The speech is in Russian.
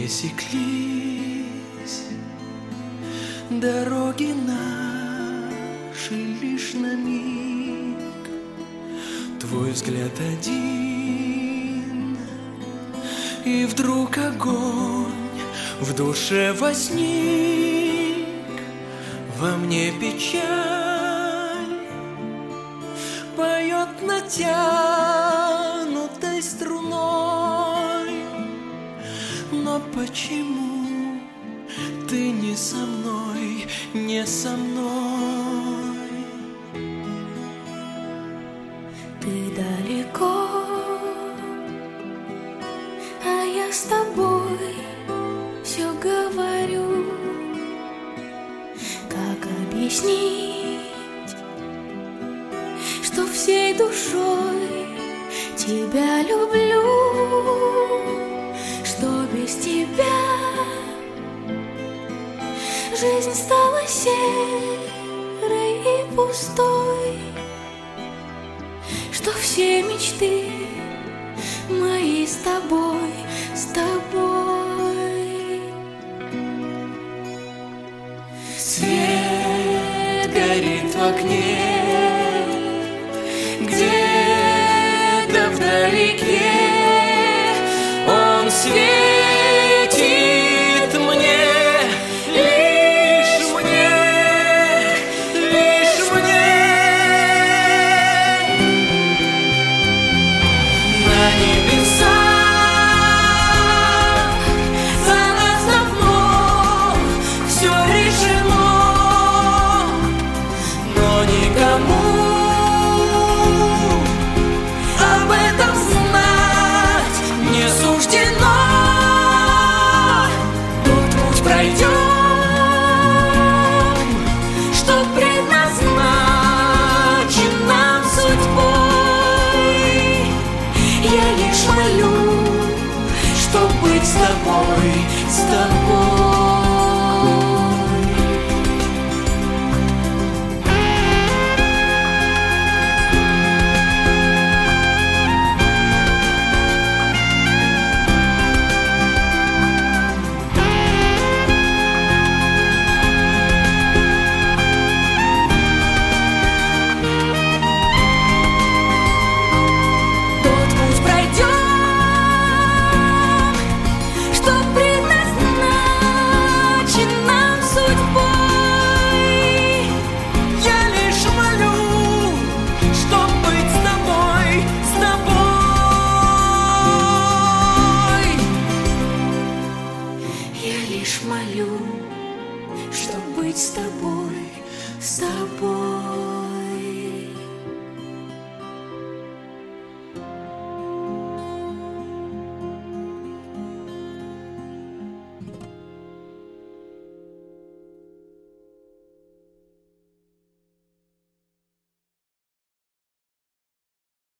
пересеклись дороги наши лишь на миг. Твой взгляд один, и вдруг огонь в душе возник. Во мне печаль поет натянутой струной. Но почему ты не со мной, не со мной? Ты далеко, а я с тобой все говорю. Как объяснить, что всей душой тебя люблю, что без тебя жизнь стала серой и пустой, что все мечты мои с тобой, с тобой. Свет горит в окне, где-то вдалеке он светит.